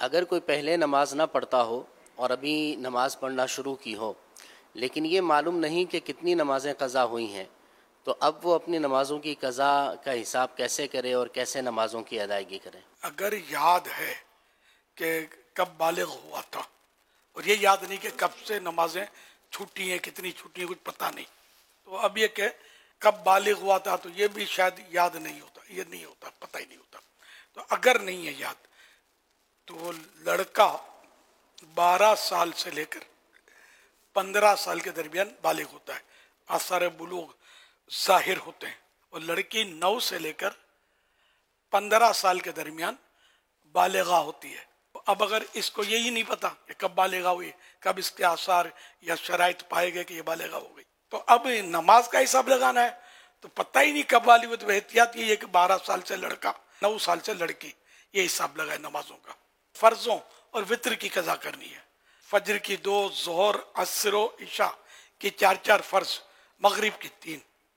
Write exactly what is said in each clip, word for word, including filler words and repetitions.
اگر کوئی پہلے نماز نہ پڑھتا ہو اور ابھی نماز پڑھنا شروع کی ہو لیکن یہ معلوم نہیں کہ کتنی نمازیں قضا ہوئی ہیں، تو اب وہ اپنی نمازوں کی قضا کا حساب کیسے کرے اور کیسے نمازوں کی ادائیگی کرے؟ اگر یاد ہے کہ کب بالغ ہوا تھا اور یہ یاد نہیں کہ کب سے نمازیں چھوٹی ہیں، کتنی چھوٹی ہیں، کچھ پتہ نہیں، تو اب یہ کہ کب بالغ ہوا تھا تو یہ بھی شاید یاد نہیں ہوتا، یہ نہیں ہوتا، پتہ ہی نہیں ہوتا۔ تو اگر نہیں ہے یاد تو وہ لڑکا بارہ سال سے لے کر پندرہ سال کے درمیان بالغ ہوتا ہے، آثار بلوغ ظاہر ہوتے ہیں، اور لڑکی نو سے لے کر پندرہ سال کے درمیان بالغہ ہوتی ہے۔ اب اگر اس کو یہی نہیں پتا کہ کب بالغہ ہوئی، کب اس کے آثار یا شرائط پائے گئے کہ یہ بالغہ ہو گئی، تو اب نماز کا حساب لگانا ہے تو پتہ ہی نہیں کب بالغ ہوئی، تو احتیاط یہ ہے کہ بارہ سال سے لڑکا، نو سال سے لڑکی، یہ حساب لگائے نمازوں کا۔ فرضوں اور وطر کی قضا کرنی ہے، فجر کی دو، ظہر، عصر و عشاء کی چار چار فرض، مغرب کی تین،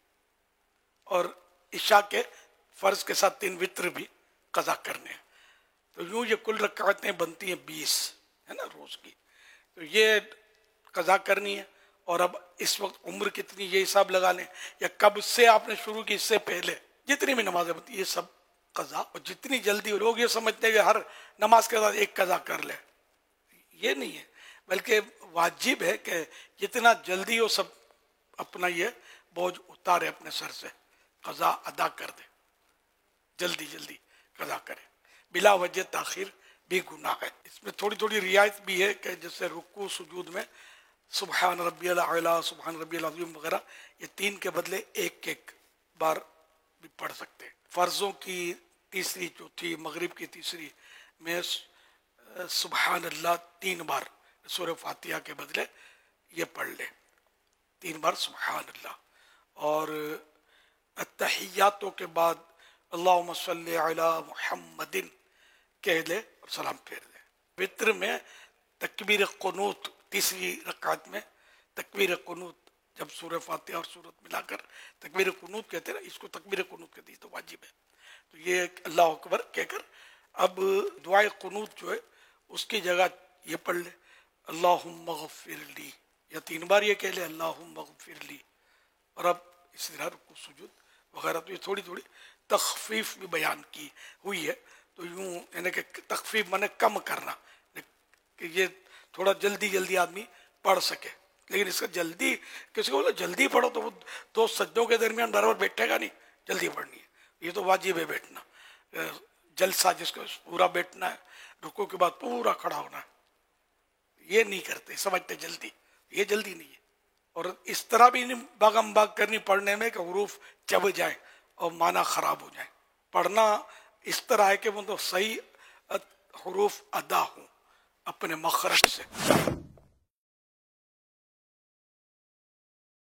اور عشاء کے فرض کے ساتھ تین وطر بھی قضا کرنے ہیں۔ تو یوں یہ کل رکعتیں بنتی ہیں بیس، ہے نا روز کی، تو یہ قضا کرنی ہے۔ اور اب اس وقت عمر کتنی یہ حساب لگا لیں، یا کب سے آپ نے شروع کی، اس سے پہلے جتنی بھی نمازیں بنتی ہیں یہ سب قضا، اور جتنی جلدی لوگ یہ سمجھتے ہیں کہ ہر نماز کے بعد ایک قضا کر لے، یہ نہیں ہے، بلکہ واجب ہے کہ جتنا جلدی وہ سب اپنا یہ بوجھ اتارے اپنے سر سے، قضا ادا کر دے، جلدی جلدی قضا کرے، بلا وجہ تاخیر بھی گناہ ہے۔ اس میں تھوڑی تھوڑی رعایت بھی ہے کہ جیسے رکوع سجود میں سبحان ربی الاعلیٰ، سبحان ربی العظیم وغیرہ، یہ تین کے بدلے ایک ایک بار بھی پڑھ سکتے ہیں۔ فرضوں کی تیسری، چوتھی، مغرب کی تیسری میں سبحان اللہ تین بار سورہ فاتحہ کے بدلے یہ پڑھ لے، تین بار سبحان اللہ، اور التحیاتوں کے بعد اللہم صلی علی محمد کہہ لے اور سلام پھیر دے۔ وطر میں تکبیر قنوت، تیسری رکعت میں تکبیر قنوت، جب سورہ فاتحہ اور سورت ملا کر تکبیر قنوت کہتے ہیں نا، اس کو تکبیر قنوت کہتے ہیں، تو واجب ہے۔ تو یہ اللہ اکبر کہہ کر اب دعائے قنوت جو ہے اس کی جگہ یہ پڑھ لے اللہم اغفر لی، یا تین بار یہ کہہ لے اللہم اغفر لی، اور اب اسی طرح رکوع سجود وغیرہ۔ تو یہ تھوڑی تھوڑی تخفیف بھی بیان کی ہوئی ہے، تو یوں یعنی کہ تخفیف مانے کم کرنا، کہ یہ تھوڑا جلدی جلدی آدمی پڑھ سکے، لیکن اس کا جلدی کسی کو بولے جلدی پڑھو تو وہ دو سجدوں کے درمیان برابر بیٹھے گا نہیں، جلدی پڑھنی ہے، یہ تو واجب ہے بیٹھنا، جلسہ جس کو پورا بیٹھنا ہے، رکوع کے بعد پورا کھڑا ہونا ہے، یہ نہیں کرتے، سمجھتے جلدی، یہ جلدی نہیں ہے۔ اور اس طرح بھی نہیں باغم باغ کرنی پڑھنے میں کہ حروف چب جائیں اور معنی خراب ہو جائیں، پڑھنا اس طرح ہے کہ وہ تو صحیح حروف ادا ہوں اپنے مخرج سے۔